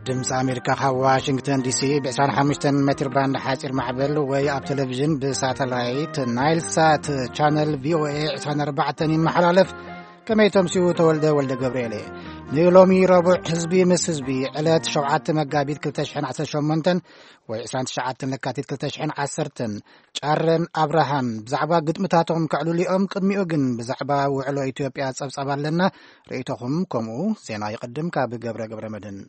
ድምፂ ኣሜሪካ ካብ ዋሽንግተን ዲሲ ብ25 ሜትር ባንድ ሓፂር ማዕበል ወይ ኣብ ቴሌቪዥን ብሳተላይት ናይል ሳት ቻነል ቪኦኤ 24 ይመሓላለፍ ከመይ ተምሲኡ ተወልደ ወልደ ገብርኤል ንሎሚ ረቡዕ ህዝቢ ምስ ህዝቢ ዕለት 7 መጋቢት 2018 ወይ 29 ለካቲት 2010 ጫረን አብርሃም ብዛዕባ ግጥምታቶም ከዕሉሊኦም ቅድሚኡ ግን ብዛዕባ ውዕሎ ኢትዮጵያ ጸብጸባ ኣለና ርእይቶኹም ከምኡ ዜና ይቅድም ካብ ገብረ መድን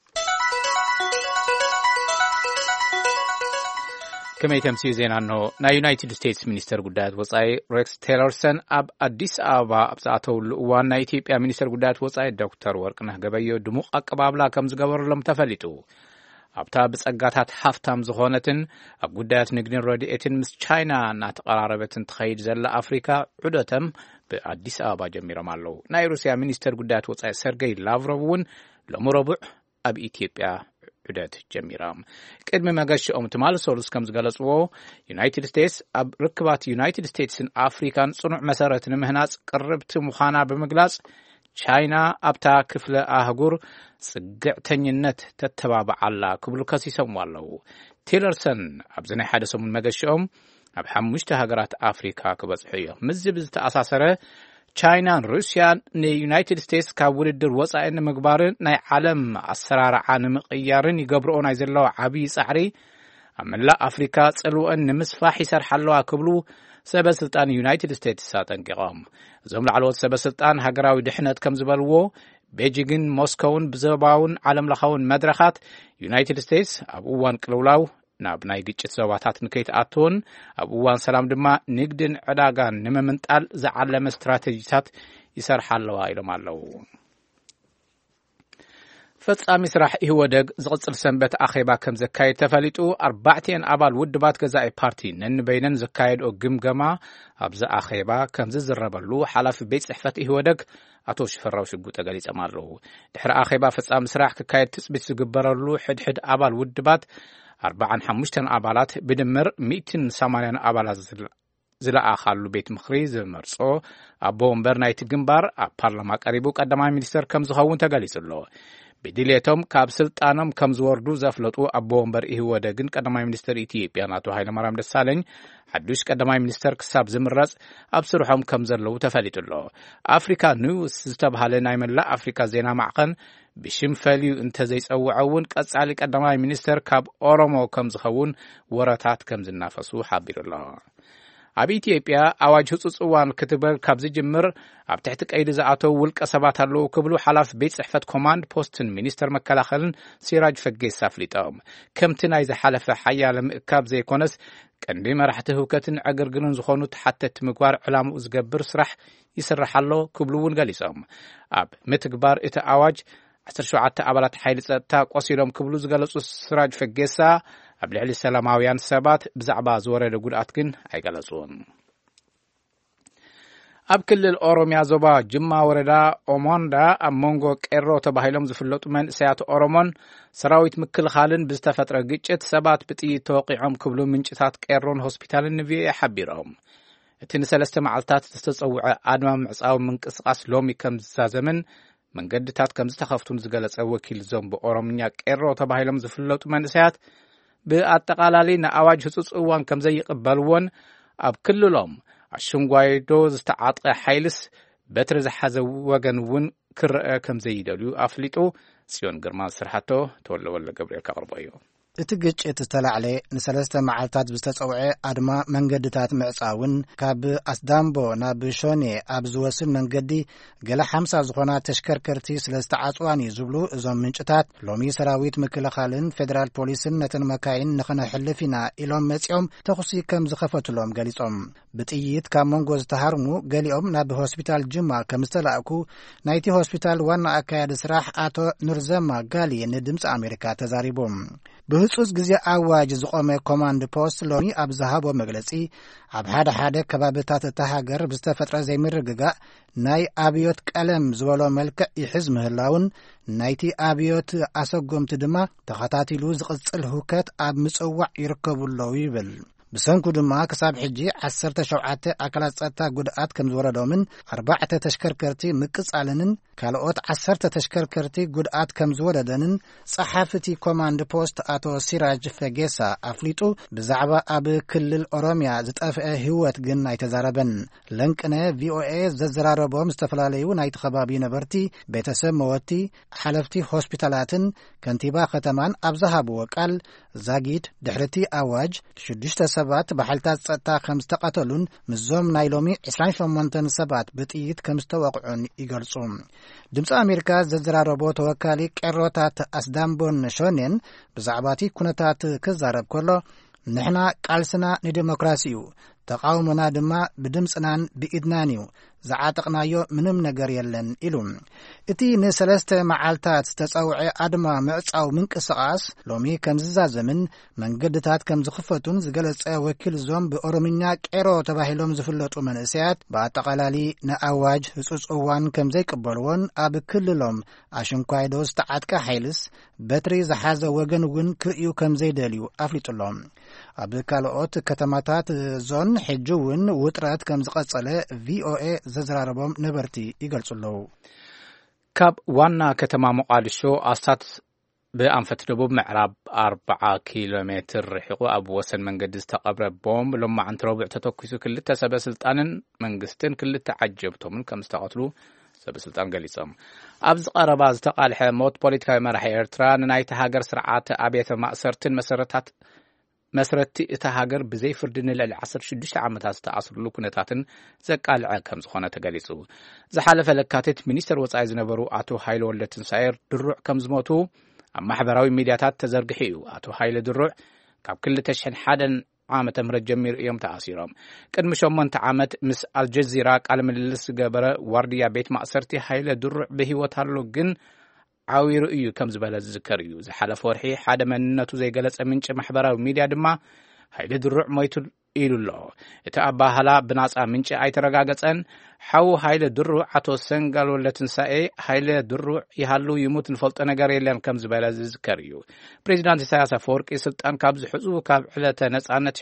ከመይ ተምሲኡ ዜና ነው ናይ ዩናይትድ ስቴትስ ሚኒስተር ጉዳያት ወጻኢ ሬክስ ቴለርሰን ኣብ አዲስ አበባ ኣብዛተውሉ እዋን ናይ ኢትዮጵያ ሚኒስተር ጉዳያት ወጻኢ ዶክተር ወርቅነህ ገበዮ ድሙቕ አቀባብላ ከም ዝገበረሎም ተፈሊጡ ኣብታ ብጸጋታት ሃፍታም ዝኾነትን ኣብ ጉዳያት ንግድን ረድኤትን ምስ ቻይና እናተቀራረበትን ትኸይድ ዘላ አፍሪካ ዑደቶም ብአዲስ አበባ ጀሚሮም ኣለዉ ናይ ሩስያ ሚኒስተር ጉዳያት ወጻኢ ሰርጌይ ላቭሮቭ እውን ሎሚ ረቡዕ ኣብ ኢትዮጵያ ዑደት ጀሚሮም ቅድሚ መገሽኦም ትማል ሶሉስ ከም ዝገለጽዎ ዩናይትድ ስቴትስ ኣብ ርክባት ዩናይትድ ስቴትስን ኣፍሪካን ጽኑዕ መሰረት ንምህናጽ ቅርብቲ ምዃና ብምግላጽ ቻይና ኣብታ ክፍለ ኣህጉር ጽግዕተኝነት ተተባብዓላ ክብሉ ከሲሶም ኣለዉ ቴለርሰን ኣብዚ ናይ ሓደ ሰሙን መገሽኦም ኣብ 5 ሃገራት ኣፍሪካ ክበጽሑ እዮም ምዝ ብዝተኣሳሰረ ቻይናን ሩስያን ንዩናይትድ ስቴትስ ካብ ውድድር ወጻኢ ንምግባርን ናይ ዓለም ኣሰራርዓ ንምቕያርን ይገብርኦ ናይ ዘለዋ ዓብዪ ጻዕሪ ኣብ መላእ ኣፍሪካ ጽልወን ንምስፋሕ ይሰርሓ ኣለዋ ክብሉ ሰበስልጣን ዩናይትድ ስቴትስ ኣጠንቂቖም እዞም ላዕለዎት ሰበስልጣን ሃገራዊ ድሕነት ከም ዝበልዎ ቤጂግን ሞስኮውን ብዘባውን ዓለም ለኻውን መድረኻት ዩናይትድ ስቴትስ ኣብ እዋን ቅልውላው ናብ ናይ ግጭት ዞባታት ንከይትኣትውን ኣብ እዋን ሰላም ድማ ንግድን ዕዳጋን ንምምንጣል ዝዓለመ ስትራቴጂታት ይሰርሓ ኣለዋ ኢሎም ኣለዉ ፈጻሚ ስራሕ ይወደግ ዝቕጽል ሰንበት ኣኼባ ከም ዘካየድ ተፈሊጡ 4 ኣባል ውድባት ገዛኢ ፓርቲ ነንበይነን ዘካየድኦ ግምገማ ኣብዚ ኣኼባ ከም ዝዝረበሉ ሓላፊ ቤት ጽሕፈት ይወደግ ኣቶ ሽፈራው ሽጉጥ ገሊጾም ኣለዉ ድሕሪ ኣኼባ ፈጻሚ ስራሕ ክካየድ ትጽቢት ዝግበረሉ ሕድሕድ ኣባል ውድባት 45 ኣባላት ብድምር 180 ኣባላት ዝለኣኻሉ ቤት ምኽሪ ዝመርጾ ኣቦ ወንበር ናይቲ ግንባር ኣብ ፓርላማ ቀሪቡ ቀዳማይ ሚኒስተር ከም ዝኸውን ተገሊጹሎ ብድሌቶም ካብ ስልጣኖም ከም ዝወርዱ ዘፍለጡ ኣቦ ወንበር ይህወደግን ቀዳማይ ሚኒስተር ኢትዮጵያ አቶ ሃይለማርያም ደሳለኝ ሓዱሽ ቀዳማይ ሚኒስተር ክሳብ ዝምረጽ ኣብ ስርሖም ከም ዘለዉ ተፈሊጡሎ ኣፍሪካ ኒውስ ዝተባሃለ ናይ መላእ ኣፍሪካ ዜና ማዕኸን ብሽምፈልዩ እንተዘይጸውዐውን ቀጻሊ ቀዳማይ ሚኒስተር ካብ ኦሮሞ ከም ዝኸውን ወረታት ከም ዝናፈሱ ሓቢሩሎ ኣብ ኢትዮጵያ ኣዋጅ ህጹጽ እዋን ክትበር ካብ ዝጅምር ኣብ ትሕቲ ቀይዲ ዝኣተው ውልቀ ሰባት ኣለዉ ክብሉ ሓላፊ ቤት ጽሕፈት ኮማንድ ፖስትን ሚኒስተር መከላኸልን ሲራጅ ፈጌሳ ኣፍሊጦም ከምቲ ናይ ዝሓለፈ ሓያለ ምእካብ ዘይኮነስ ቀንዲ መራሕቲ ህውከትን ዕግርግርን ዝኾኑ ተሓተቲ ምግባር ዕላምኡ ዝገብር ስራሕ ይስራሕ ኣሎ ክብሉ እውን ገሊጾም ኣብ ምትግባር እቲ ኣዋጅ 17 ኣባላት ሓይሊ ጸጥታ ቆሲሎም ክብሉ ዝገለጹ ሲራጅ ፈጌሳ ኣብ ልዕሊ ሰላማውያን ሰባት ብዛዕባ ዝወረደ ጉድኣት ግን ኣይገለጹን ኣብ ክልል ኦሮሚያ ዞባ ጅማ ወረዳ ኦሞንዳ ኣብ ሞንጎ ቄሮ ተባሂሎም ዝፍለጡ መንእሰያት ኦሮሞን ሰራዊት ምክልኻልን ብዝተፈጥረ ግጭት ሰባት ብጥይት ተወቂዖም ክብሉ ምንጭታት ቄሮን ሆስፒታልን ንቪኦኤ ሓቢሮም እቲ ንሰለስተ መዓልታት ዝተጸውዐ ኣድማ ምዕጻዊ ምንቅስቓስ ሎሚ ከም ዝዛዘምን መንገድታት ከም ዝተኸፍቱን ዝገለጸ ወኪል ዞም ብኦሮምኛ ቄሮ ተባሂሎም ዝፍለጡ መንእሰያት ብኣጠቓላሊ ንኣዋጅ ህጹጽ እዋን ከም ዘይቕበልዎን ኣብ ክልሎም ኣሸንጓይዶ ዝተዓጥቀ ሓይልስ በትሪ ዝሓዘ ወገን እውን ክርአ ከም ዘይደልዩ ኣፍሊጡ ጽዮን ግርማ ስርሓቶ ተወለወለ ገብርኤል ካቕርቦ እዩ እቲ ግጭት ዝተላዕለ ንሰለስተ መዓልታት ብዝተጸውዐ ኣድማ መንገድታት ምዕጻውን ካብ ኣስዳምቦ ናብ ሾኔ ኣብ ዝወስድ መንገዲ ገለ 50 ዝኾና ተሽከርከርቲ ስለ ዝተዓጽዋን እዩ ዝብሉ እዞም ምንጭታት ሎሚ ሰራዊት ምክልኻልን ፌደራል ፖሊስን ነተን መካይን ንኽነሕልፍ ኢና ኢሎም መጺኦም ተኹሲ ከም ዝኸፈትሎም ገሊጾም ብጥይት ካብ መንጎ ዝተሃርሙ ገሊኦም ናብ ሆስፒታል ጅማ ከም ዝተላእኩ ናይቲ ሆስፒታል ዋና ኣካያዲ ስራሕ ኣቶ ኑርዘማ ጋሊ ንድምፂ ኣሜሪካ ተዛሪቦም ብህጹጽ ግዜ ኣዋጅ ዝቆመ ኮማንድ ፖስት ሎሚ ኣብ ዝሃቦ መግለጺ ኣብ ሓደ ከባቢታት እታ ሃገር ብዝተፈጥረ ዘይምርግጋእ ናይ ኣብዮት ቀለም ዝበሎ መልክዕ ይሕዝ ምህላውን ናይቲ ኣብዮት ኣሰጎምቲ ድማ ተኸታቲሉ ዝቕጽል ህውከት ኣብ ምጽዋዕ ይርከቡለው ይብል ብሰንኩ ድማ ክሳብ ሕጂ 17 ኣካላት ጸጥታ ጉድኣት ከም ዝወረዶምን 4 ተሽከርከርቲ ምቅጻልንን ካልኦት 10 ተሽከርከርቲ ጉድኣት ከም ዝወረደንን ጸሓፍቲ ኮማንድ ፖስት አቶ ሲራጅ ፈጌሳ አፍሊጡ ብዛዕባ ኣብ ክልል ኦሮሚያ ዝጠፍአ ህይወት ግን ኣይተዛረበን። ለንቅነ ቪኦኤ ዘዘራረቦም ዝተፈላለዩ ናይቲ ከባቢ ነበርቲ ቤተሰብ መወቲ ሓለፍቲ ሆስፒታላትን ከንቲባ ከተማን ኣብ ዝሃብዎ ቃል ዛጊድ ድሕርቲ ኣዋጅ 6 ሰባት ብሓይልታት ጸጥታ ከም ዝተቐተሉን ምዞም ናይ ሎሚ 28 ሰባት ብጥይት ከም ዝተወቅዑን ይገልጹ። ድምፂ ኣሜሪካ ዘዘራረቦ ተወካሊ ቀሮታት ኣስዳምቦን ሾኔን ብዛዕባቲ ኩነታት ክዛረብ ከሎ ንሕና ቃልስና ንዲሞክራሲ እዩ ተቃውሞና ድማ ብድምፅናን ብኢድናን እዩ ዝዓጠቕናዮ ምንም ነገር የለን ኢሉ እቲ ንሰለስተ መዓልታት ዝተጸውዐ ኣድማ ምዕጻው ምንቅስቓስ ሎሚ ከም ዝዛዘምን መንገድታት ከም ዝኽፈቱን ዝገለጸ ወኪል ዞም ብኦሮምኛ ቄሮ ተባሂሎም ዝፍለጡ መንእሰያት ብኣጠቓላሊ ንኣዋጅ ህጹጽ እዋን ከም ዘይቅበልዎን ኣብ ክልሎም ኣሽንኳይዶ ዝተዓጥቃ ሓይልስ በትሪ ዝሓዘ ወገን እውን ክርእዩ ከም ዘይደልዩ ኣፍሊጡሎም። ኣብ ካልኦት ከተማታት ዞን ሕጂ እውን ውጥረት ከም ዝቐጸለ ቪኦኤ ዘዘራረቦም ነበርቲ ይገልጹለው። ካብ ዋና ከተማ ሞቃዲሾ ኣስታት ብኣንፈት ደቡብ ምዕራብ 40 ኪሎ ሜትር ርሒቑ ኣብ ወሰን መንገዲ ዝተቐብረ ቦምብ ሎማዓንቲ ረቡዕ ተተኪሱ ክልተ ሰበስልጣንን መንግስትን ክልተ ዓጀብቶምን ከም ዝተቐትሉ ሰበስልጣን ገሊጾም። ኣብ ዝቐረባ ዝተቃልሐ ሞት ፖለቲካዊ መራሒ ኤርትራ ንናይቲ ሃገር ስርዓት ኣብያተ ማእሰርትን መስረቲ እታ ሃገር ብዘይ ፍርዲ ንልዕሊ 16 ዓመታት ዝተኣስርሉ ኩነታትን ዘቃልዐ ከም ዝኾነ ተገሊጹ። ዝሓለፈ ለካቲት ሚኒስትር ወጻኢ ዝነበሩ አቶ ሃይለ ወልደትንሳኤ ድሩዕ ከም ዝሞቱ ኣብ ማሕበራዊ ሚድያታት ተዘርግሑ እዩ። አቶ ሃይለ ድሩዕ ካብ 2001 ዓመተ ምህረት ጀሚሩ እዮም ተኣሲሮም። ቅድሚ 8 ዓመት ምስ አልጀዚራ ቃለ ምልልስ ዝገበረ ዋርድያ ቤት ማእሰርቲ ሃይለ ድሩዕ ብሂወት ኣሎ ግን ዓዊሩ እዩ ከም ዝበለ ዝዝከር እዩ። ዝሓለፈ ወርሒ ሓደ መንነቱ ዘይገለጸ ምንጭ ማሕበራዊ ሚድያ ድማ ሃይለ ድሩዕ ሞይቱ ኢሉ ኣሎ። እቲ ኣባህላ ብናጻ ምንጭ ኣይተረጋገጸን። ሓው ሃይለ ድሩዕ አቶ ሰንጋል ወልደትንሳኤ ሃይለ ድሩዕ ይሃሉ ይሙት ንፈልጦ ነገር የለን ከም ዝበለ ዝዝከር እዩ። ፕሬዚዳንት ኢሳያስ አፈወርቂ ስልጣን ካብ ዝሕፁ ካብ ዕለተ ነጻነት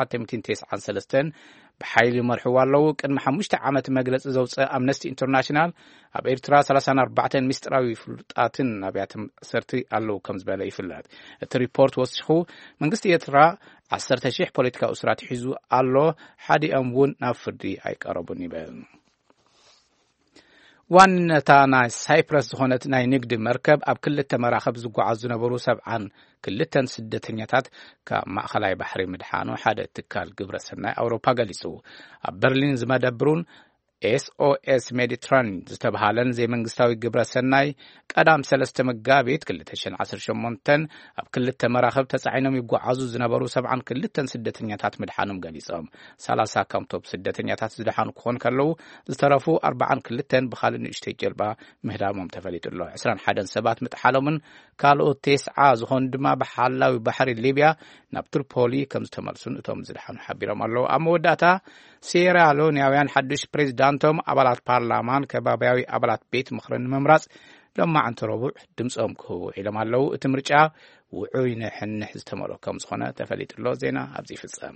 1993 ብሓይሊ መርሕዎ ኣለዉ። ቅድሚ 5 ዓመት መግለፂ ዘውፅእ ኣምነስቲ ኢንተርናሽናል ኣብ ኤርትራ 34 ምስጢራዊ ፍሉጣትን ኣብያተ ማእሰርቲ ኣለዉ ከም ዝበለ ይፍለጥ። እቲ ሪፖርት ወሲኹ መንግስቲ ኤርትራ 10,000 ፖለቲካዊ እስራት ሒዙ ኣሎ፣ ሓዲኦም እውን ናብ ፍርዲ ኣይቀረቡን ይበል። ዋንነታ ናይ ሳይፕረስ ዝኾነት ናይ ንግዲ መርከብ ኣብ ክልተ መራኸብ ዝጓዓዙ ዝነበሩ 72 ስደተኛታት ካብ ማእኸላይ ባሕሪ ምድሓኑ ሓደ ትካል ግብረ ሰናይ ኣውሮፓ ገሊጹ። ኣብ በርሊን ዝመደብሩን SOS ሜዲትራኒያን ዝተባሃለን ዘይመንግስታዊ ግብረ ሰናይ ቀዳም 3 መጋቢት 2018 ኣብ ክልተ መራኸብ ተጻዒኖም ይጓዓዙ ዝነበሩ 72 ስደተኛታት ምድሓኖም ገሊጾም። 30 ካብቶም ስደተኛታት ዝድሓኑ ክኾኑ ከለዉ ዝተረፉ 42 ብኻልእ ንእሽተይ ጀልባ ምህዳሞም ተፈሊጡ ኣሎ። 21 ሰባት ምጥሓሎምን ካልኦት 9 ዝኾኑ ድማ ብሓላዊ ባሕሪ ሊብያ ናብ ትሪፖሊ ከም ዝተመልሱን እቶም ዝድሓኑ ሓቢሮም ኣለዉ። ኣብ መወዳእታ ሴራሊዮናውያን ሓዱሽ ፕሬዚዳንቶም ኣባላት ፓርላማን ከባቢያዊ ኣባላት ቤት ምኽርን መምራጽ ሎማዓንቲ ረቡዕ ድምፆም ክህቡ ኢሎም ኣለዉ። እቲ ምርጫ ውዑይ ንሕንሕ ዝተመልኦ ከም ዝኾነ ተፈሊጡ ኣሎ። ዜና ኣብዚ ይፍጸም።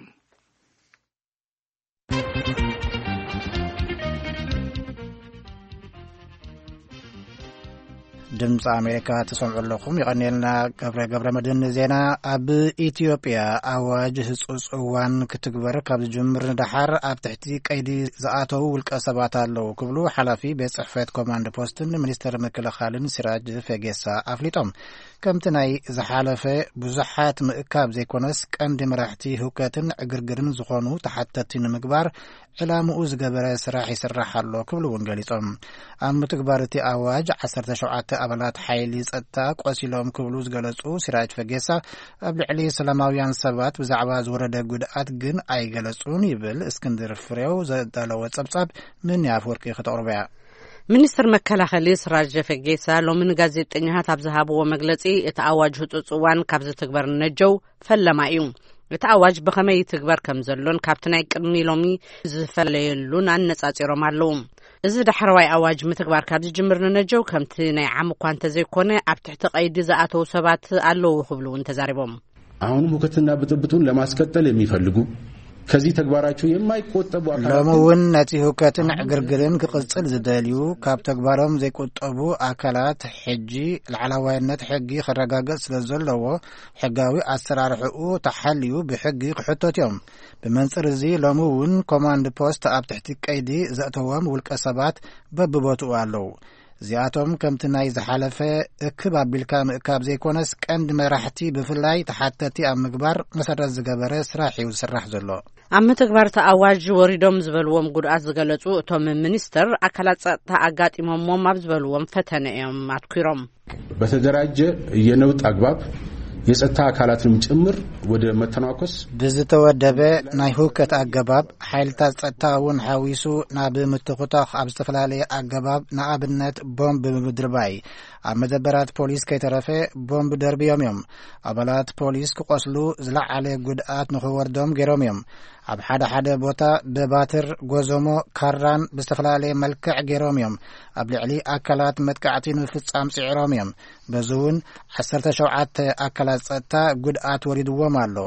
ድምፂ ኣሜሪካ ተሰምዑ ኣለኹም። ይቐኒልና ገብረ መድህን ዜና። ኣብ ኢትዮጵያ ኣዋጅ ህጹጽ እዋን ክትግበር ካብ ዝጅምር ንዳሓር ኣብ ትሕቲ ቀይዲ ዝኣተዉ ውልቀ ሰባት ኣለዉ ክብሉ ሓላፊ ቤት ጽሕፈት ኮማንድ ፖስትን ሚኒስተር ምክልኻልን ሲራጅ ፈጌሳ ኣፍሊጦም። ከምቲ ናይ ዝሓለፈ ብዙሓት ምእካብ ዘይኮነስ ቀንዲ መራሕቲ ህውከትን ዕግርግርን ዝኾኑ ተሓተቲ ንምግባር ዕላምኡ ዝገበረ ስራሕ ይስራሕ ኣሎ ክብሉ እውን ገሊጾም። ኣብ ምትግባር እቲ ኣዋጅ 17 ኣባላት ሓይሊ ጸጥታ ቆሲሎም ክብሉ ዝገለጹ ሲራጅ ፈጌሳ ኣብ ልዕሊ ሰላማውያን ሰባት ብዛዕባ ዝወረደ ጉድኣት ግን ኣይገለጹን ይብል። እስክንድር ፍሬው ዘዳለወ ጸብጻብ ምን ያፍወርቂ ከተቕርበያ ሚኒስትር መከላኸሊ ሲራጅ ፈጌሳ ሎሚ ንጋዜጠኛታት ኣብ ዝሃብዎ መግለጺ እቲ ኣዋጅ ህጹጽ እዋን ካብ ዝትግበር ነጀው ፈለማ እዩ። እቲ ኣዋጅ ብኸመይ ትግበር ከም ዘሎን ካብቲ ናይ ቅድሚ ሎሚ ዝፈለየሉን ኣነጻጺሮም ኣለዉ። እዚ ዳሕረዋይ ኣዋጅ ምትግባር ካብ ዝጅምር ንነጀው ከምቲ ናይ ዓም እኳ እንተዘይኮነ ኣብ ትሕቲ ቀይዲ ዝኣተዉ ሰባት ኣለዉ ክብሉ እውን ተዛሪቦም። አሁንም ሁከትና ብጥብጡን ለማስቀጠል የሚፈልጉ ከዚህ ተግባራቸው የማይቆጠቡ አካላት ለመውን ነቲ ሁከትን ዕግርግርን ክቅጽል ዝደልዩ ካብ ተግባሮም ዘይቆጠቡ አካላት ሕጂ ለዓላዋይነት ሕጊ ክረጋገጽ ስለዘለዎ ሕጋዊ አሰራርሕኡ ተሓልዩ ብሕጊ ክሕተትዮም ብመንጽር እዚ ለመውን ኮማንድ ፖስት ኣብ ትሕቲ ቀይዲ ዘእተዎም ውልቀ ሰባት በብቦትኡ ኣለዉ እዚኣቶም ከምቲ ናይ ዝሓለፈ እክብ ኣቢልካ ምእካብ ዘይኮነስ ቀንዲ መራሕቲ ብፍላይ ተሓተቲ ኣብ ምግባር መሰረት ዝገበረ ስራሕ እዩ ዝስራሕ ዘሎ ኣብ ምትግባር ተኣዋጅ ወሪዶም ዝበልዎም ጉድኣት ዝገለጹ እቶም ሚኒስተር ኣካላት ጸጥታ ኣጋጢሞሞም ኣብ ዝበልዎም ፈተነ እዮም ኣትኩሮም በተደራጀ የነውጥ አግባብ የጸጥታ አካላትንም ጭምር ወደ መተናኮስ ብዝተወደበ ናይ ሁከት አገባብ ሓይልታት ጸጥታውን ሓዊሱ ናብ ምትኹታኽ ኣብ ዝተፈላለየ አገባብ ንኣብነት ቦምብ ብምድርባይ ኣብ መደበራት ፖሊስ ከይተረፈ ቦምብ ደርብዮም እዮም ኣባላት ፖሊስ ክቆስሉ ዝለዓለ ጉድኣት ንኽወርዶም ገይሮም እዮም ኣብ ሓደ ቦታ በባትር ጎዘሞ ካራን ብዝተፈላለየ መልክዕ ገይሮም እዮም ኣብ ልዕሊ ኣካላት መጥቃዕቲ ንፍጻም ጽዒሮም እዮም በዝውን 17 ኣካላት ጸጥታ ጉድኣት ወሪድዎም ኣሎ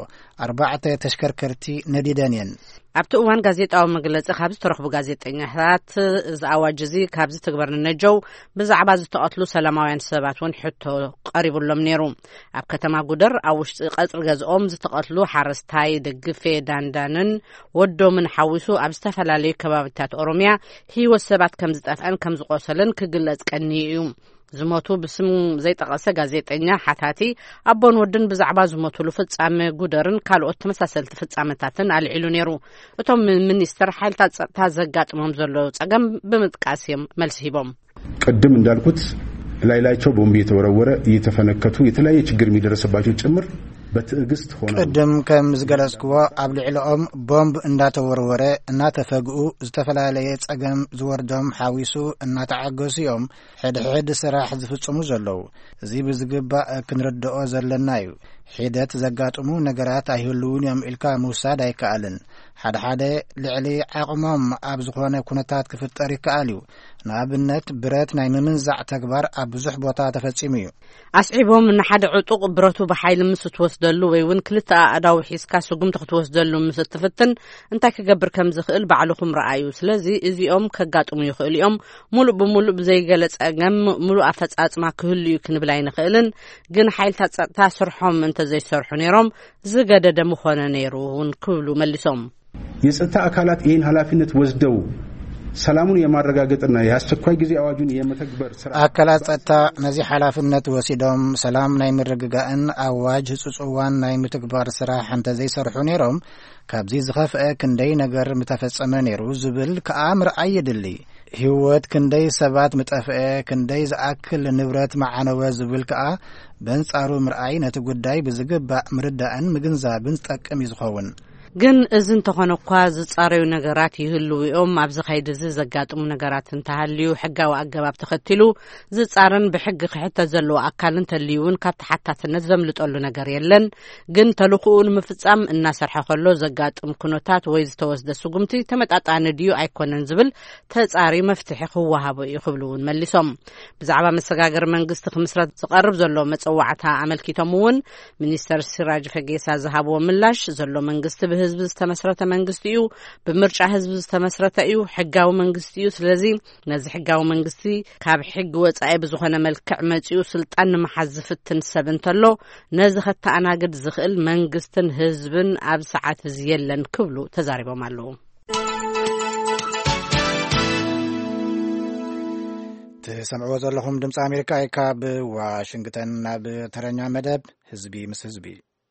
4 ተሽከርከርቲ ነዲደን እየን ኣብቲ እዋን ጋዜጣዊ መግለጺ ካብ ዝተረኽቡ ጋዜጠኛታት እዚ ኣዋጅ እዚ ካብ ዝትግበር ንነጀው ብዛዕባ ዝተቐትሉ ሰላማውያን ሰባት እውን ሕቶ ቀሪቡሎም ነይሩ ኣብ ከተማ ጉደር ኣብ ውሽጢ ቀጽሪ ገዝኦም ዝተቐትሉ ሓረስታይ ደግፌ ዳንዳንን ወዶምን ሓዊሱ ኣብ ዝተፈላለዩ ከባቢታት ኦሮሚያ ህይወት ሰባት ከም ዝጠፍአን ከም ዝቆሰለን ክግለጽ ቀኒ እዩ ዝሞቱ ብስም ዘይጠቀሰ ጋዜጠኛ ሓታቲ ኣቦን ወድን ብዛዕባ ዝሞቱሉ ፍጻመ ጉደርን ካልኦት ተመሳሰልቲ ፍጻመታትን አልዒሉ ነይሩ እቶም ሚኒስተር ሓይልታት ጸጥታ ዘጋጥሞም ዘሎ ጸገም ብምጥቃስ መልስ ሂቦም ቀደም እንዳልኩት ላይላቸው ቦምብ የተወረወረ እየተፈነከቱ የተለያየ ችግር የሚደርስባቸው ጭምር በትዕግስት ሆነ ቀደም ከም ዝገለጽክዎ ኣብ ልዕሊኦም ቦምብ እንዳተወረወረ እናተፈግኡ ዝተፈላለዩ ጸገም ዝወርዶም ሓዊሱ እናተዓገሱ እዮም ሕድ ስራሕ ዝፍጽሙ ዘለው እዚ ብዝግባእ ክንርድኦ ዘለና እዩ ሒደት ዘጋጥሙ ነገራት ኣይህልውን እዮም ኢልካ ምውሳድ ኣይከኣልን ሓደ ልዕሊ ዓቕሞም ኣብ ዝኾነ ኩነታት ክፍጠር ይከኣል እዩ ንኣብነት ብረት ናይ ምምንዛዕ ተግባር ኣብ ብዙሕ ቦታ ተፈጺሙ እዩ ኣስዒቦም ንሓደ ዕጡቕ ብረቱ ብሓይሊ ምስ ትወስደሉ ወይ እውን ክልተ ኣእዳው ሒዝካ ስጉምቲ ክትወስደሉ ምስ ትፍትን እንታይ ክገብር ከም ዝኽእል ባዕልኹም ረኣዩ ስለዚ እዚኦም ከጋጥሙ ይኽእሉ እዮም ሙሉእ ብሙሉእ ብዘይገለጸ ገም ሙሉእ ኣፈጻጽማ ክህሉ እዩ ክንብል ኣይንኽእልን ግን ሓይልታት ጸጥታ ስርሖም እንተዘይሰርሑ ነይሮም ዝገደደ ምኾነ ነይሩ እውን ክብሉ መሊሶም የጸጥታ አካላት ይህን ኃላፊነት ወስደው ሰላሙን የማረጋገጥና የአስቸኳይ ጊዜ አዋጁን የመተግበር ስራ አካላት ጸጥታ ነዚ ኃላፊነት ወሲዶም ሰላም ናይ ምርግጋእን አዋጅ ጽጽዋን ናይ ምትግባር ስራ ሓንተ ዘይሰርሑ ነይሮም ካብዚ ዝኸፍአ ክንደይ ነገር ምተፈጸመ ነይሩ ዝብል ከኣምር ኣይድሊ ህይወት ክንደይ ሰባት ምጠፍአ ክንደይ ዝኣክል ንብረት ማዓነወ ዝብል ከኣ በንጻሩ ምርኣይ ነቲ ጉዳይ ብዝግባእ ምርዳእን ምግንዛብን ዝጠቅም ይዝኸውን ግን እዚ እንተኾነ እኳ ዝጻረዩ ነገራት ይህልው እዮም ኣብዚ ኸይዲ እዚ ዘጋጥሙ ነገራት እንተሃልዩ ሕጋዊ ኣገባብ ተኸቲሉ ዝጻረን ብሕጊ ክሕተት ዘለዎ ኣካል እንተልዩውን ካብ ተሓታትነት ዘምልጠሉ ነገር የለን ግን ተልእኽኡ ንምፍጻም እናሰርሐ ከሎ ዘጋጥም ኩነታት ወይ ዝተወስደ ስጉምቲ ተመጣጣኒ ድዩ ኣይኮነን ዝብል ተጻሪ መፍትሒ ክወሃቦ እዩ ክብሉ እውን መሊሶም ብዛዕባ መሰጋገር መንግስቲ ክምስረት ዝቐርብ ዘሎ መፀዋዕታ ኣመልኪቶም እውን ሚኒስተር ሲራጅ ፈጌሳ ዝሃብዎ ምላሽ ዘሎ መንግስቲ ህዝብ ዝተመስረተ መንግስቲ እዩ ብምርጫ ህዝብ ዝተመስረተ እዩ ሕጋዊ መንግስቲ እዩ ስለዚ ነዚ ሕጋዊ መንግስቲ ካብ ሕጊ ወጻኢ ብዝኾነ መልክዕ መጺኡ ስልጣን ንምሓዝ ዝፍትን ሰብ እንተሎ ነዚ ከተኣናግድ ዝኽእል መንግስትን ህዝብን ኣብ ሰዓት እዚ የለን ክብሉ ተዛሪቦም ኣለዉ ትሰምዕዎ ዘለኹም ድምፂ ኣሜሪካ ካብ ዋሽንግተን ናብ ተረኛ መደብ ህዝቢ ምስ ህዝቢ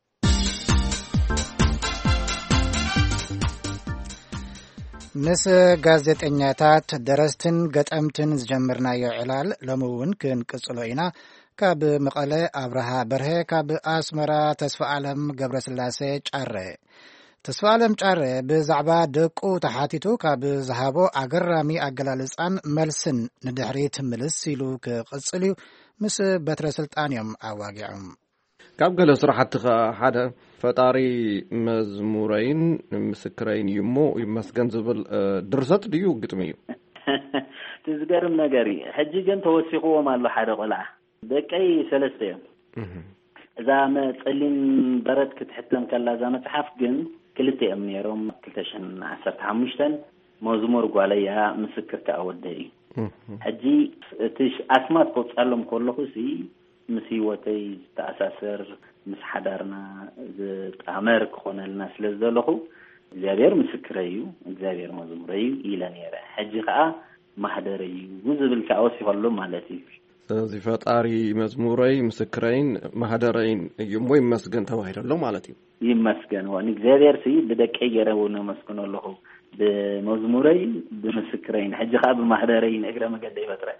ምስ ጋዜጠኛታት ደረስትን ገጠምትን ዝጀምርናዮ ዕላል ሎሚ እውን ክንቅጽሎ ኢና ካብ መቐለ ኣብርሃ በርሀ ካብ ኣስመራ ተስፋ ዓለም ገብረስላሴ ጫረ ተስፋ ዓለም ጫረ ብዛዕባ ደቁ ተሓቲቱ ካብ ዝሃቦ ኣገራሚ ኣገላልጻን መልስን ንድሕሪት ምልስ ኢሉ ክቕጽል እዩ ምስ በትረ ስልጣን እዮም ኣዋጊዖም ካብ ገለ ስራሕቲ ሓደ ፈጣሪ መዝሙረይን ምስክረይን እሞ ይመስገን ዝብል ድርሰት ድዩ ግጥም እዩ ትዝገርም ነገር ሕጂ ግን ተወሲኽዎም ኣሎ ሓደ ቆልዓ ደቀይ ሰለስተ እዮም إذا ما تقلين برد كتحتم كلا إذا ما تحف جن كلتي أمنيرهم كلتشن عسرت عمشتن مزمور قاليها مسكرت أودي حجي تش أسمات قط ألم كله خسي مسيوتي تأساسر مس حدارنا أمريك خون الناس لزلخو እግዚአብሔር ምስክረዩ እግዚአብሔር መዝሙረዩ ኢለን የረ ሕጂ ከዓ ማህደረዩ ውዝብል ካውስ ይፈሉ ማለት እዩ ስለዚህ ፈጣሪ መዝሙረይ ምስክረይን ማህደረይን እዩሞ ይመስገን ተባይደለው ማለት እዩ ይመስገን ወን እግዚአብሔር ሲይ በደቀይ የረው ነው መስከነለሁ በመዝሙረይ በምስክረይን ሕጂ ከዓ በማህደረይን እግረ መገደ ይፈጥረ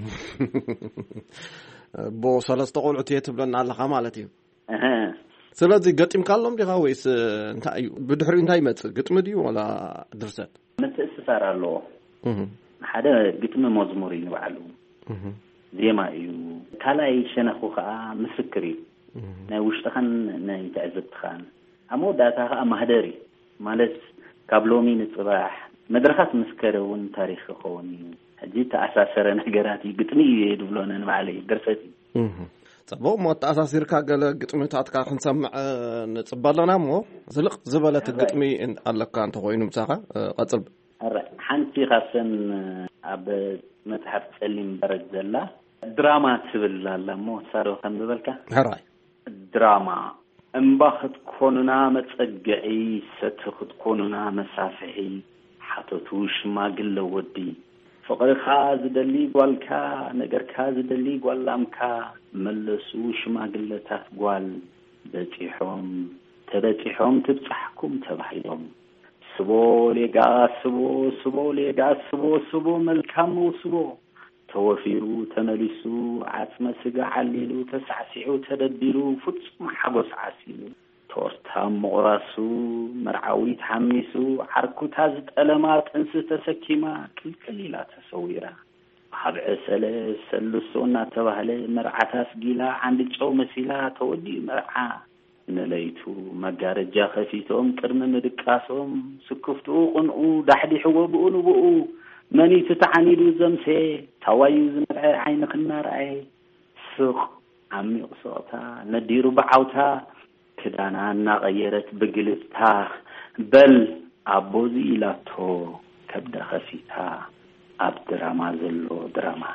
ቦ ሰለስተ ቆልዑት የትብለና አለኻ ማለት እዩ ስለዚህ ገጥም ካሎም ዲኻ ወይስ እንታይ ብድሕሪ እንታይ መጽ ግጥም ዲዩ ወላ ድርሰት ምትእስሳራሎ ሓደ ግጥም መዝሙር ይባዓሉ ዜማ እዩ ካላይ ሸነኹ ከዓ ምስክር እዩ ናይ ውሽጥኸን ናይ ተዕዘብትኻን ኣሞዳታ ከዓ ማህደሪ ማለት ካብሎሚ ንጽባሕ መድረኻት ምስከረውን ታሪኽ ክኸውን እዩ ሕጂ ተኣሳሰረ ነገራት እዩ ግጥሚ ይድብሎነ ንባዕለይ ድርሰት እዩ صبوا ما تأساسير كاجل قطمي تاتكا خنسمع نصبلنا مو زلق زبلة قطمي إن الله كان تقوين مساحة قصب حنتي خاصن أب متحف سليم برد زلا دراما تسبل الله مو صاروا خم ببلكا هراي دراما انباخت كوننا متسجعي ستخد كوننا مسافعي حطتوش ما قل ودي فقر خاز دلي قالكا نجر خاز دلي قالامكا ملسوش ما قلتها قال بتيحهم تبصحكم تبحيهم سبو لقا سبو ملكامو سبو توفيرو تملسو عتم سقع عليلو تسعسعو تدبيرو فتسم حبس عسيلو تورتام مغراسو مرعوي تحميسو حركو تازد ألمات انس تسكيما كل كليلا تسويرا حبع سلسونا تبهلي مرعتاس قيلا عند الجو مسيلا تودي مرعا نليتو مقارجا خفيتهم كرم مدكاسهم سكفتو قنقو دحدي حوابو نبقو مني تتعنيدو زمسي توايو زمرعي عينك النارعي سوق عميق صوتا نديرو بعوتا كدانا نغيرت بقلتها بل عبوزي لاتو كبدا خفيتها دراما زلو دراما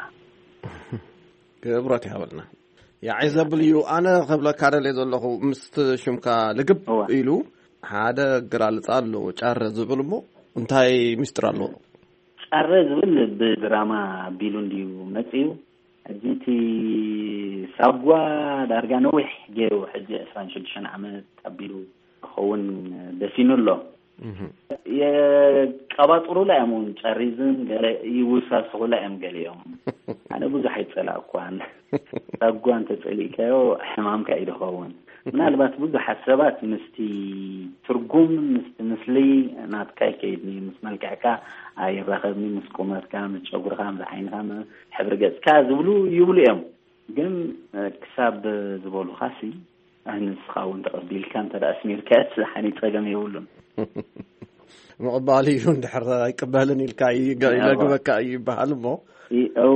كبرت حاولنا يا عزبليو انا قبل كار لي زلخو مست شمكا لقب يلو هذا قرالصالو ጫረ ዝብልሞ እንታይ ሚስጥር አለው ጫረ ዝብል በድራማ ቢሉ እንዲዩ መጽዩ እጂቲ ሳጓ ዳርጋ ነው ይገሩ ሕጂ 26 ዓመት አቢሉ ኸውን ደፊኑሎ የቀባጥሩ ላይ አሞን ጨሪዝን ገለ ይውሳስኹ ላይ አምገሊዮም አነ ብዙ አይጸላቋን ሳጓን ተጸሊከዮ ሕማም ካይደኸውን ምናልባት ብዙ ሐሳባት ምስቲ ትርጉም ምስሊ ናትካይ ከይድኒ ምስመልካካ አይራኸብኒ ምስቆመትካ ምጨጉርካ ምዛይንካ ሕብር ገጽካ ዝብሉ ይብሉ እዮም ግን ክሳብ ዝበሉ ኻሲ አንስኻውን ተቀቢልካ ተዳስሚልካት ሓኒ ጸገም ይውሉን مقبالي يندحر يقبلن الكاي يلقبك يبحال مو هو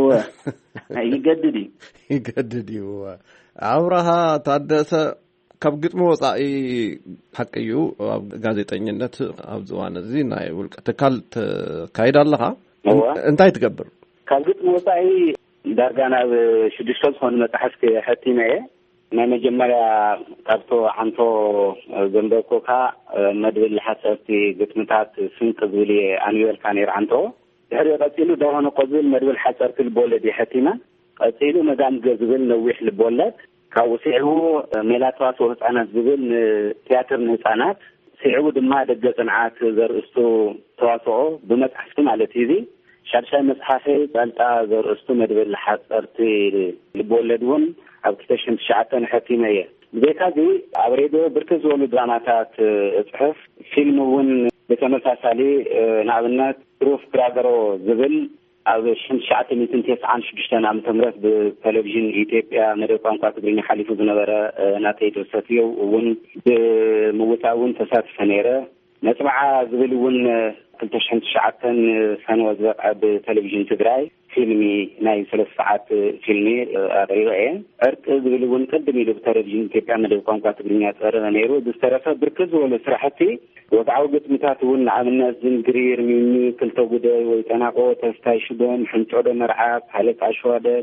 يجددي هو عورها تادس كبقطم وصائي حقيو ጋዜጠኝነት አብዝዋነ ዚና ይውልቀ ተካልት ካይዳ አለها እንታይ ትገብር ከብቅጥም ወصائي ዳርጋና ሽድሽቶ ሆነ መጽሐፍ ከህቲመየ መጀመሪያ ካብቶ አንቶ ዘንበኮካ መድብል ሐሰብቲ ግጥምታት ስንቅ ዝብል አንዩል ካኔር አንቶ ድሕሪ ቀፂሉ ደሆነ ቆዝል መድብል ሐሰብቲ ልቦለድ ይሕቲማ ቀፂሉ መዳም ገዝብል ነዊሕ ልቦለድ ካብ ሲዕቡ ሜላትዋስ ህፃናት ዝብል ቲያትር ህፃናት ሲዕቡ ድማ ደገ ጽንዓት ዘርእስቱ ተዋስኦ ብመጽሐፍቲ ማለት እዚ ሻድሻይ መጽሐፊ ጻልጣ ዘርእስቱ መድብል ሐሰብቲ ልቦለድውን አብክተሽን ሻዓተን ህቲመየ ቤታዚ አብሬዶ ብርክዝ ወሉ ድራማታት ጽሑፍ ፊልሙን በተመሳሳሊ ናብነት ፕሩፍ ክራገሮ ዝብል ኣብ ሻዓተን 1996 ዓመተ ምህረት በቴሌቪዥን ኢትዮጵያ መደብ ቋንቋ ትግርኛ ሓሊፉ ዝነበረ ናተይ ተሰትዮ እውን ብምውታውን ተሳትፈ ነይረ نسمع زبلون كنت شحنت شعتن سنة وزق بتلفزيون تدراي فيلمي ناي 3 ساعات فيلمي رأيه أرك زبلون قدمي له بتلفزيون كيعمل القناة تبرينيات أرنيرو دسترفة بركز ولا سرحتي وتعوقت متاتون عملنا زنجرير مني كل توجده ويتناقو تستايشدون حنتعود مرعاب حالة عشوادة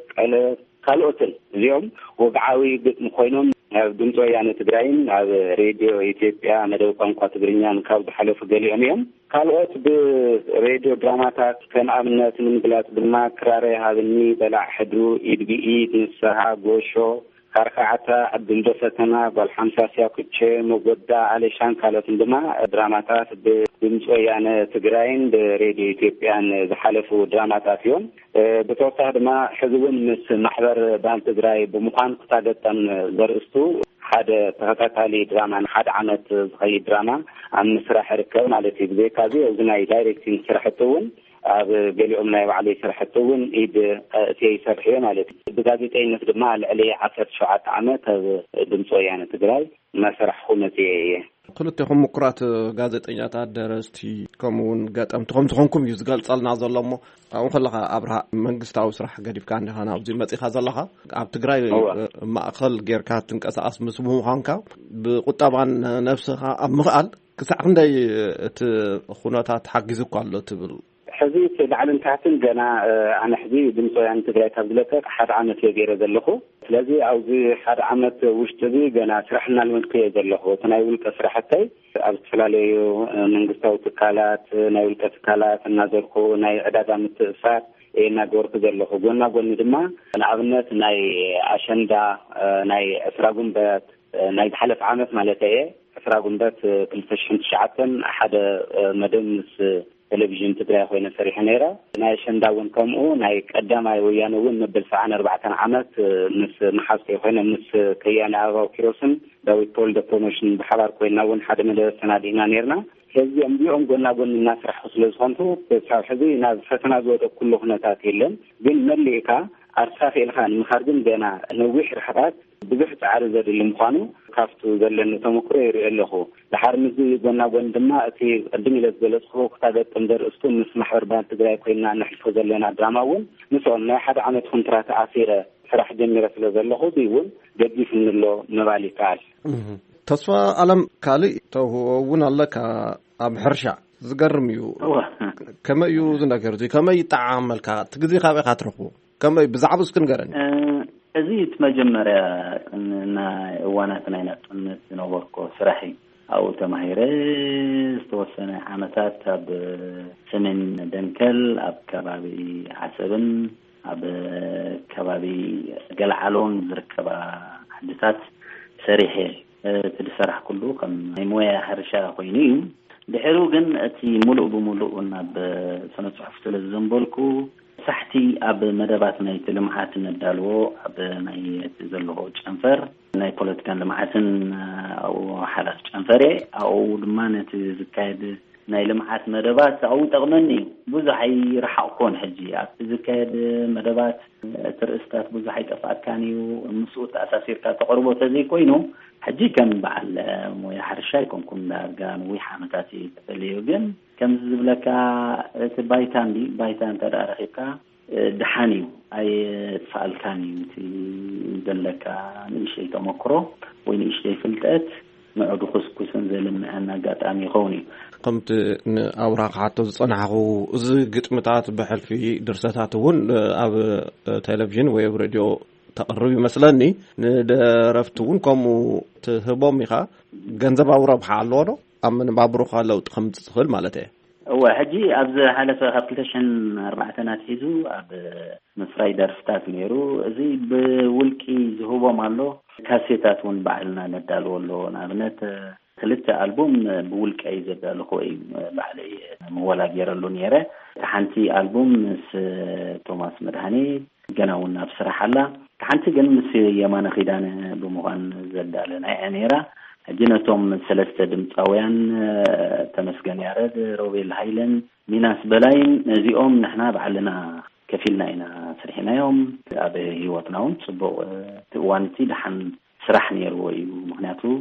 قالوتل اليوم وقعوي مخوينهم دمتو يعني تدراين على راديو إثيوبيا مدو قنقة تبرينيان كاوز حلف قليهم يوم قالوت براديو دراماتات كان عملنا من بلاد بالماكراري هذا الني بلع حدو إيد نسها قوشو كاركعتا عبد الدفتنا بالحمسة سياكوتشي مقودة علشان قالت عندما دراماتات دمتو يعني تدراين براديو إثيوبيا زحلفوا دراماتات يوم بتوصح دما حزبون مس محضر بان تدراي بمقام قطادتن زرستو حدا تغطاتالي دراما حدا عمت زخي دراما عن مسرح ركب مالتي بذيكازي وزناي دايركتين سرحتون قالوا أمنا وعلي سرحتون إيد تي سرحية مالتي بغازيتين نفدما علي 10 عامات دمتو يعني تدراي ما سرحهم نتيجة كلتهم مقرات غازيتينيات درستي كمون قطمتهم تخونكم يزغال صالنا زلمو اون خلخا ابرها منغستاو سرح غديف كان هنا ابزي مصيخا زلخا اب تግራይ ማእኸል ጌርካ ትንቀሳቀስ መስሙ ኻንካ ብቁጣባን ነፍስኻ ኣብ ምኽኣል ክሳዕ ክንደይ እቲ ኹነታት ሓጊዝኩ ኣሎ ትብል حزيت العلم تاعتن جنا أنا حزي دمتو يعني تقرأ تبلتك حد عمت يجير ذلخو لذي أو زي حد عمت وشتبي جنا سرحنا المنطقة ذلخو تناول كسرحتي أبتفلالي من قصة تكالات ناول كتكالات النازركو ناي عدد متفات ناقور كذلخو قلنا دما أنا عبنت ناي عشندا ناي أسراقون بات ناي بحلف عمت مالتي أسراقون بات كل فشنت شعبتن أحد مدنس تلفزيون تدري خوينا فريح نيرة ناي شنداون كمو ناي قداماي ويانون نبل ساعة 4 عامات نس محاسكي خوينا نس كيانا أغاو كيروسن داوي بول دا بروموشن بحبار كوينا ون حد من السنادينا نيرنا هذي أمبيهم قلنا الناس رح حصلوا صنطو بساو حذي ناس فتنا زوجة كله هناك يلم بين مليكا أرسافي الخان مخارجين بينا نويح رحبات بزحت عارض المخانو كافتو زلنا تمكرر يريله لحار مزي قلنا دما أتي قدمي لزبلت خلوق تاجت تندر أستون نسمح وربان تدري كوينا نحلفو زلنا دراما نسولنا حد عمت كونترات عصيرة فرح جميلة زله بيقول جدي في الله نبالي تعال تصفى علم كالي توهون الله كأب حرشة زقرميو كما يوزن كرزي كما يتعامل كتجزي خابي خاطرخو كما بزعبس كنقرن أزيد مجمرة إن واناتنا نتنس نوركو سرحي أو تمهيرس توسنا عمتات أب سمن دنكل أب كبابي حسبن أب كبابي قلعلون زركبا حدثات سريحي تلسرح كله كم مويا حرشة خوينيو دحرو جن أتي ملؤ بملؤ ناب سنة صحفة الزنبولكو صحتي أب مدبات ناي تلمعات ندالو أب ناي تزلو جنفر ناي بوليتيكان لمعاتن أو حالات جنفري أو لما نتزكايد ناي لمعات مدبات أو تغمني بوزحي رح أكون حجي أتزكايد مدبات ترستات بوزحي تفعل كاني ومسؤول أساسير كتقربو تزي كوينو حجي كان بعل مويا حرشاي كون دارجان ويحامتاتي تليوجن كم زبلك بايتان دي بايتان تدارخيكا دحانيو أي تفعل كاني دلك نيشي تمكرو ونيشي فلتات معدو خسكوسن زي لما أنا قات أمي غوني قمت أوراق حتى صنعه زقت متعات بحل في درساتون أو تلفزيون ويب راديو تقربي مثلاً ندرفتون كمو تهبوميها جنزب أورا بحالونه أما نبابروها لو تخمت تدخل مالته هو هجي أبز حالة أبليكيشن 4 سنوات حيزو أب مصراي درفتات ميرو زي بولكي زهوبا مالو كاسيتات ون بعلنا ندال ولو نابنت ثلاثة ألبوم بولك أي زبالو خوي بعلي مولا جيرلو نيره تحنتي ألبوم مس توماس مدهاني جناونا بصراحة لا حنتي جنمس يمان خيدان بمغان زدالنا عنيرة جنتهم 3 دمتاويان تمسجن يارد روبيل هايلن ميناس بلاين زيهم نحنا بعلنا كفيلنا إنا سرحنا يوم أبي هيوتناون صبوا وانتي دحن سرح نيروي ومهناتو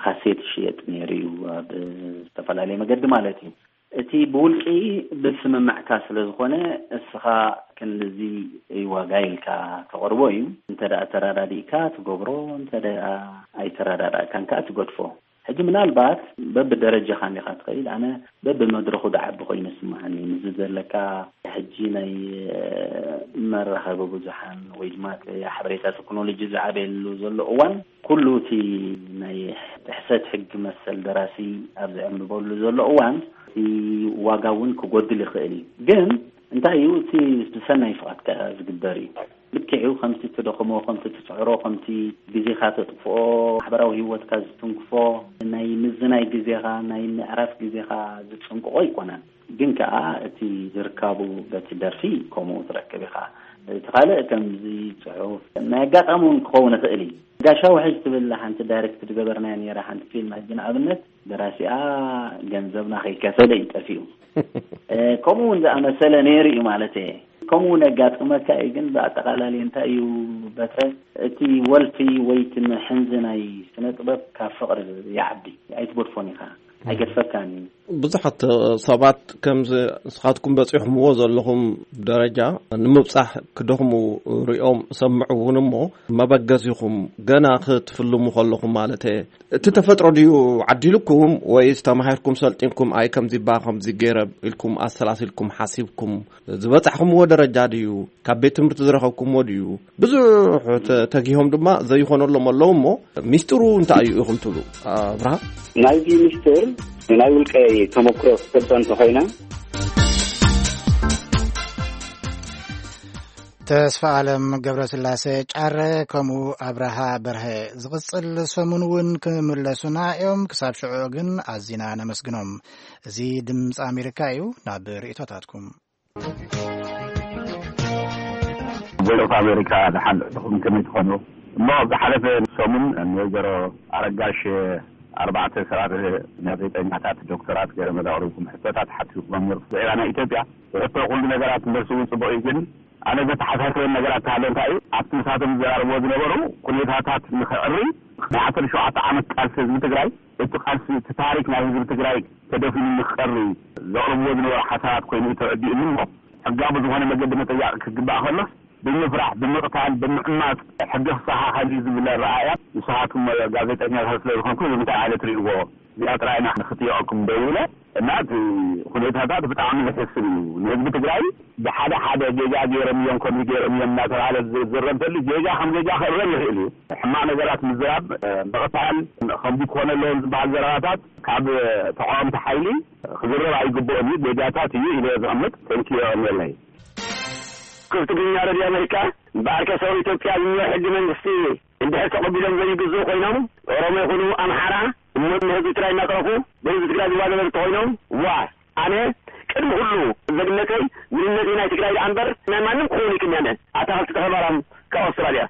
خاصية الشيء نيري وباستفلالي مقد مالتي اتي بولقي بسم معكاس لزخونه اسخا كنزي ايوا غايلكا تقربوي انت دا تراديكا تغبرو انت دا اي ترادا كانكا تغدفو هجي منالبات باب درجه خاني خاتقيل انا باب مدرخو دعب خوي نسمعني نزللكا حجيناي مرحبا بوزحان ويجمات يا حبريتا تكنولوجي زعابيل زلو اوان كله تي ناي تحسات حق مسل دراسي ابدا عمل زلو اوان في واقعون كقدر يخيلي جن أنت أيوتي بسنة يفقد كذقدري بتكعو 5 تدخمو 5 تسعرو 5 جزي خاطئ فو حبراو هو تكازتون فو ناي مزناي جزيها ناي نعرف جزيها زتشون قوي كنا جن كأتي زركابو بتدرسي كومو تركبها تخيل كم زي تعوف ما جات أمون قونا تقلي قاشوا حجت بالله أنت دايركت تجبرنا يعني راح أنت فيلم هجنا أبنت دراسي جنزبنا خي كسلة يتفيهم كمون ذا مثلا نيري مالته كمون جات ما كايجن بعتقالي أنت أيو بس تي والفي ويت حنزنا يسنطبق كفقر يعبدي يعتبر فونيخا أجد فكاني بزحت صابات كم سخاتكم بصيحهم وزلهم درجة نمبصح كدهم ريوم سمعوا نمو ما بجزيهم جنا خد في المخلهم مالته تتفتروا ديو عدلكم ويستمهركم سلطينكم أي كم زباهم زجرب لكم أسلاسلكم حاسبكم زبطحهم ودرجة ديو كبيتم بتزرعكم وديو بزح تجيهم دما زي خنور لهم مسترو انت أيهم تلو برا نايجي مستر نايقول كي تمكرو سبتان تخينا تسفى عالم قبرة اللاسة جعر كمو أبرها بره زغصل سمونون كملسونا يوم كساب شعوغن عزينا نمسجنهم زي دمس أمريكايو نابر إتواتاتكم بلوك أمريكا دخل كميت خانو ما بحلف سمون أن يجروا أرقاش 4 سنوات نبيت أن أتعت دكتورات غير مداركم حتى تحدثوا من أنا إثيوبيا وأقول نجارات مرسوم سبعين أنا بتحدث عن نجارات هذا تاعي أتمسات مزار بود نبرو كل هاتات مخري بعثر شو عطعمت أساس متجري التقاس تتارك ناس متجري تدفن مخري زار بود نبرو حسات كوني تودي منه حجاب زمان مجد متجا كجبا خلص بالنفرح بالنقطان بالنقمات حقه صحة حديث بالله رعاية وصحاتكم جازتنا هالسلام كل متعالة تريقوا بأطرائنا احنا خطيئكم دولة الناس خليت هذا بتعامل نفسه نجم تجري بحدا جيجا جيرميون كم جيرميون ناس على الزرن تلي جيجا هم جيجا خير يهلي حمانا جرات مزراب بقطعن خمدي كونا لون بعض جراتات كعب طعام تحيلي خضر رأي قبوني جيجاتات إلى زمت تنكي أمي كنت بني عربي أمريكا بارك سوي إثيوبيا حد من السي عندها تقبلهم زي جزء قينهم ورمى يقولوا أمحرة ومن هذي تراي نقرأه بيجي تقرأ جواد من الطوينهم وأنا كل كله زجنتي من الذين تقرأ عنبر ما نقولي كمان أتعرف تخبرهم كأستراليا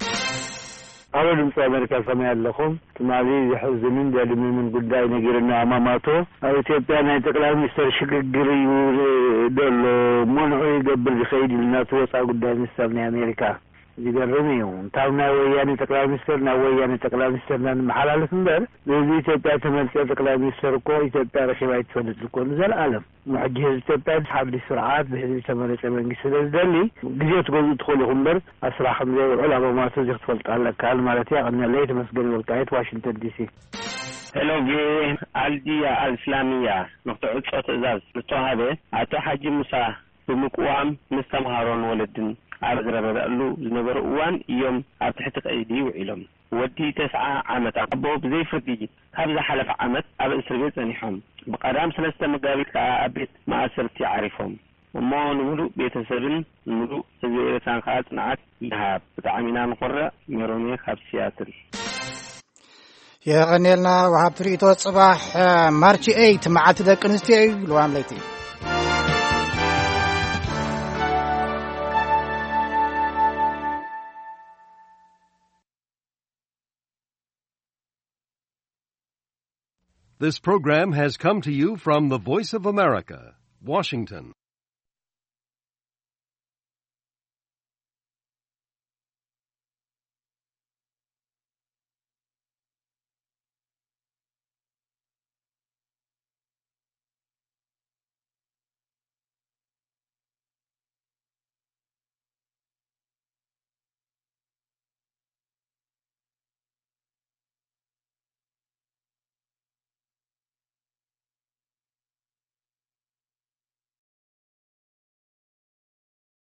أول مسا أمريكا سمع لكم تمالي يحزنين دالي من قداي نجرنا أماماته إثيوبيا نتقلع مستر شققري دول منعي قبل خيد الناس وصا قداي مستر أمريكا يقرميهم تاونا وياني تقلع مسترنا وياني تقلع مسترنا محلال سندر بيزي إثيوبيا تملكة تقلع مستر كو إثيوبيا رشبايت فلت الكون زي العالم محجز إثيوبيا تحب السرعات بحيث تملكة من قصة دالي قزيت قوز دخول خمبر أسرع خمزي والعلماء ما تزيغ تفلت على كال مالتي أغنى الليت مسجل والقايت واشنطن دي سي هلو جي الدية الإسلامية نقطع صوت إزاز نتوهبه أتو حاجي موسى بمقوام مستمهارون ولدن أرزر بدألو زنبر أوان يوم أبتحتق أيدي وعلم ودي 9 عامة أبو بزي فرديجي هذا حلف عامة أبا إسربيت زنيحهم بقدام 3 مقابل كأبيت ما أسرتي عارفهم وما نقولوا بيتسرن نقولوا سبيل تنقات نعات لها بتعامينا نقرأ ميروني خبسياتر يا غنيلنا وهاب تريتو صباح مارش 8 مع تدق نستي لو عملتي This program has come to you from the Voice of America, Washington.